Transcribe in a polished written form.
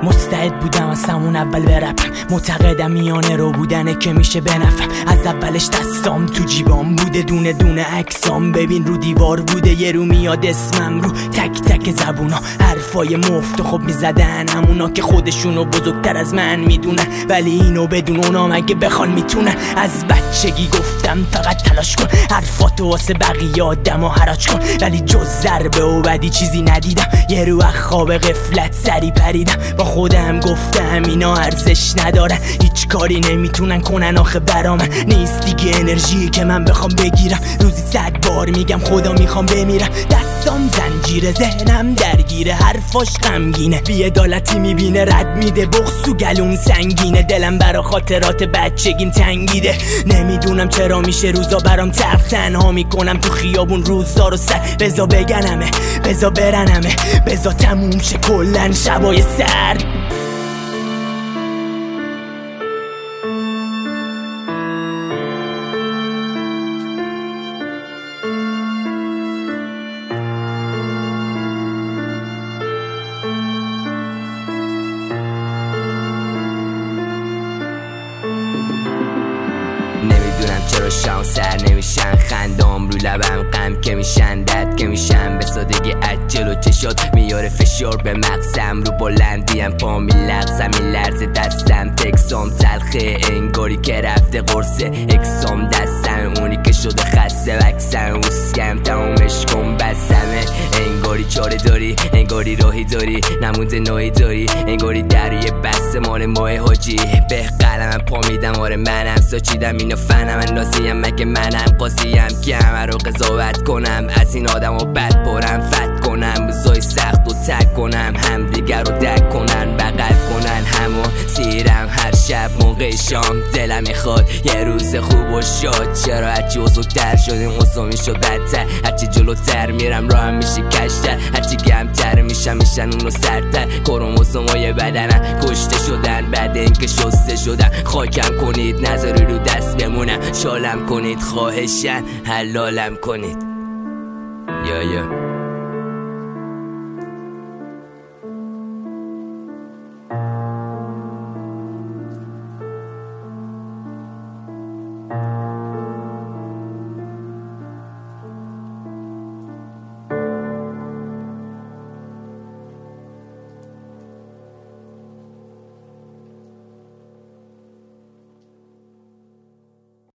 مستعد بودم از همون اول برپم، معتقدم میانه رو بودنه که میشه بنفهم. از اولش دستام تو جیبام بوده، دونه دونه عکسام ببین رو دیوار بوده. یه رو میاد اسمم رو تک تک زبونا، حرفای مفت خب میزدن همونا که خودشونو بزرگتر از من میدونن، ولی اینو بدون اونا مگه بخوان میتونن. از بچگی گفتم فقط تلاش کن، حرفاتو واسه بقیه آدمو حراج کن، ولی جز ضربه و بدی چیزی ندیدم. یه رو از خواب غفلت سری پریدم، با خودم گفتم اینا ارزش ندارن، هیچ کاری نمیتونن کنن آخه برام نیست دیگه انرژی که من بخوام بگیرم. روزی 100 بار میگم خدا میخوام بمیرم، دستام زنجیره ذهنم درگیره، حرفاش غمگینه، بی‌عدالتی میبینه رد میده، بغض تو گلوم سنگینه، دلم برا خاطرات بچگیم تنگیده. نمیدونم چرا میشه روزا برام تلخ، تنها میکنم تو خیابون روزا رو سر. بزا بگنمه، بزا برنمه، بزا تموم شه کلن شبای سرد. نمیدونم چرا شام سر نمیشن، خندام رو لبم غم که میشن، درد که میشن، به سادگی عجل و چشات میاره فشار به مغزم، رو بلندیم پا میلغزم، این لرز دستم تکسام تلخه، انگاری که رفته قرصه اکسام دستم، اونی که شده خسته وکسم، اوسکم تمامش کن بسمه، انگاری چاره داری، انگاری راهی داری، نمونده نوعی داری، انگاری دریه بسته مال ماه حاجی، به قلمم پا میدم، آره منم ساچیدم اینو فنم، اندازیم مگه منم قاضیم که همه رو قضاوت کنم، از این آدم و بد پرم فت کنم، بزای سخت و تک کنم، هم دیگر رو دک کنن بغل کنن، همو سیرم هر شب موقع شام، دلم میخواد یه روز خوب و شاد، چرا هرچی بزرگتر شدیم اوضاع میشد بدتر، هرچی جلوتر میرم راهم میشه کشتر، هرچی گمتر میشن اونو سرتر، کروموزومای بدنم کشته شدن، بعد اینکه شسته شدن، خاکم کنید نذاری رو دست بمونم، شالم کنید خواهشن حلالم کنید. یا